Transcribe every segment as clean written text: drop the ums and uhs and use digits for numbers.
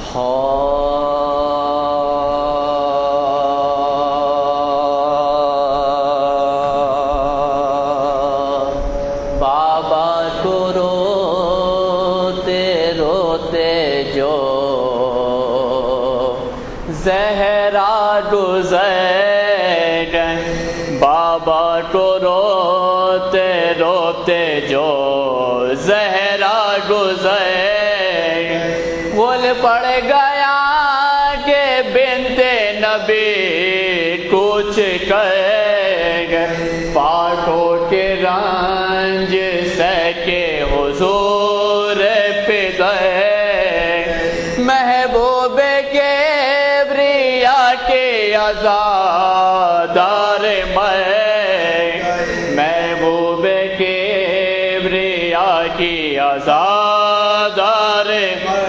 بابا کو روتے روتے جو زہرا گزر گئے، بابا کو روتے روتے جو زہرا گزر گئے، بول پڑ گیا کہ بنت نبی کچھ کہے گئے، پاکوں کے رنج سہ کے حضور پہ گئے، محبوب کبریا کے عزادار میں، محبوب کبریا کی عزادار میں،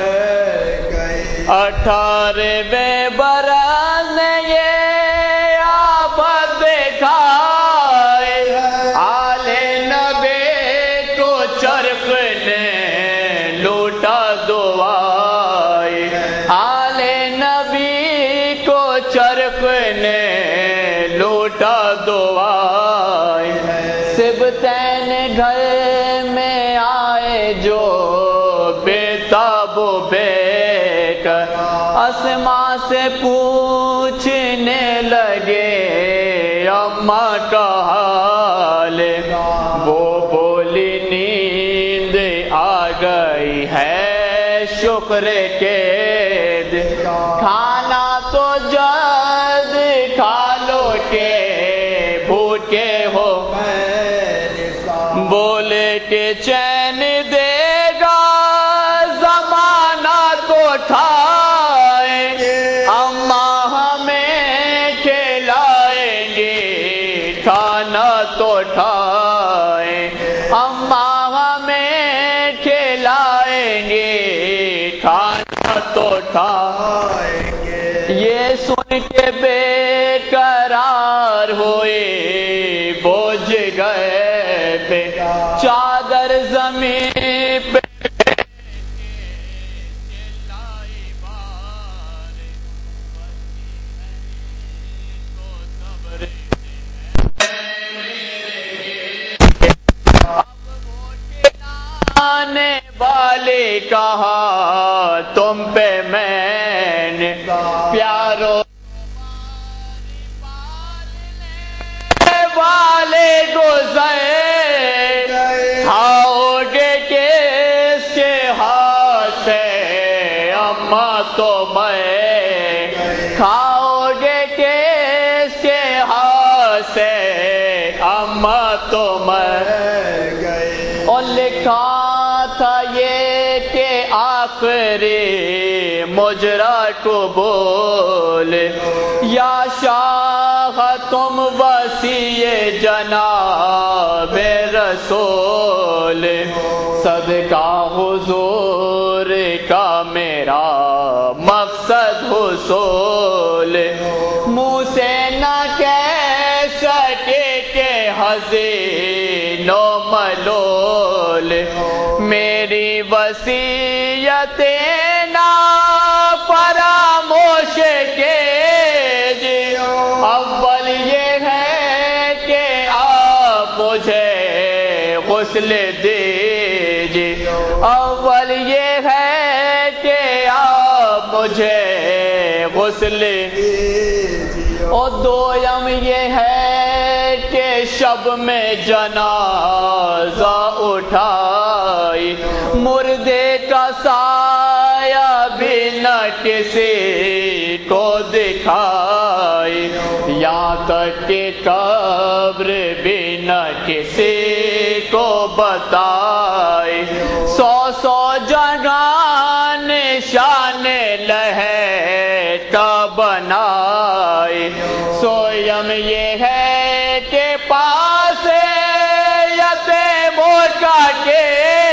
18ویں برس نے یہ آفت دکھائے، آل نبی کو چرخ نے لوٹا دعائے، آل نبی کو چرخ نے لوٹا دعائے، سبتین گھر میں آئے جو بےتاب و بے کر، اسماء سے پوچھنے لگے اماں کا حال، وہ بولی نیند آ گئی ہے شکر کے، کھانا تو جلد کھا لو کہ بھوکے ہو، بولے کہ چین دے گا زمانہ تو ٹھائے، اماں ہمیں کھلائیں گے کھانا تو ٹھائے، اماں ہمیں کھلائیں گے کھانا تو ٹھائیں گے، یہ سن کے بے قرار ہوئے بوجھ گئے پہ، چادر زمین پہ آنے والے کہا تم پہ میں نے پیارو والے گزرے، کھاؤ گے کس کے ہاتھ سے اماں تو میں، کھاؤ گے کس کے ہاتھ سے اماں تو میں، اور لکھا تھا یہ کہ آخری مجرا قبول، یا شاہ تم وسیع جناب رسول، صدقہ حضور کا میرا مقصد حصول، منہ سے نہ کہہ سکے کہ حزین و ملول، میری وصیتیں نہ فراموش کے، اول یہ ہے کہ آپ مجھے غسل دیجیے، اول یہ ہے کہ آپ مجھے غسل دیجیے، اور دویم یہ ہے کہ شب میں جنازہ اٹھائی، مردے کا سایہ بھی نہ کسی کو دکھائی، یہاں تک کہ قبر بھی نہ کسی کو بتائی، 100 جگہ نشان لہے کا بنائی، سویم یہ ہے کہ پاس یتیموں کا کے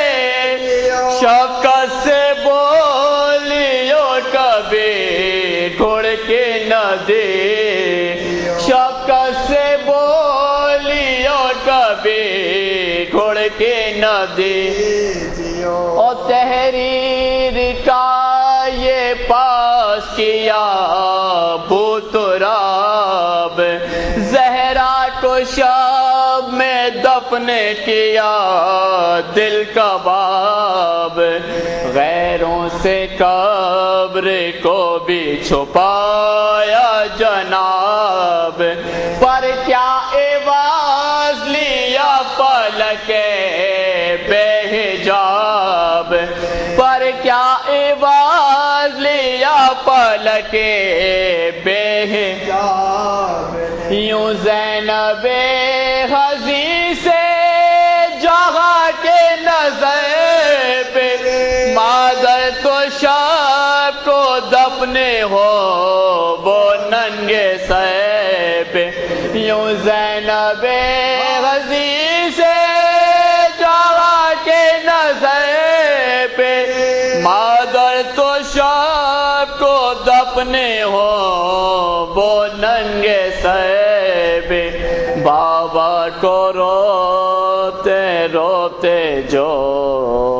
شفقت سے بولیو کبھی گھڑ کے نہ دے، شفقت سے بولیو کبھی گھڑ کے نہ دے، اور تحریر کا یہ پاس کیا ابو تراب، زہرا کو شب میں دفن کیا دل کباب، غیروں سے قبر کو بھی چھپایا جناب، پر کیا عوض لیا فلک بے حجاب، پر کیا عوض لیا فلک بے حجاب، یوں زینب حزین سے جہاں کے نظر پہ مادر تو شب کو دفنے ہو وہ ننگے سر پہ، یوں زینب حزین سے جہاں کے نظر پہ مادر تو شب کو دفنے ہو وہ ننگے سر پہ، بابا کو روتے روتے جو